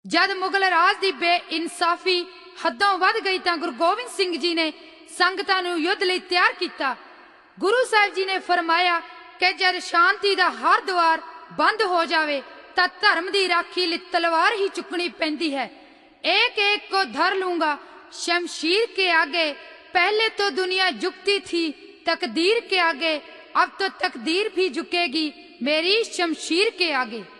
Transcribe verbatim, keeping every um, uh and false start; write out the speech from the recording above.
जद मुगल राज की बेइंसाफी हदों वध गई तो गुरु गोबिंद सिंह जी ने संगतां नूं युद्ध लई तैयार किया। गुरु साहिब जी ने फरमाया कि जद शांति का हर द्वार बंद हो जावे तो धर्म की राखी लई तलवार ही चुकनी पैंदी है। एक एक को धर लूंगा शमशीर के आगे, पहले तो दुनिया झुकती थी तकदीर के आगे, अब तो तकदीर भी झुकेगी मेरी शमशीर के आगे।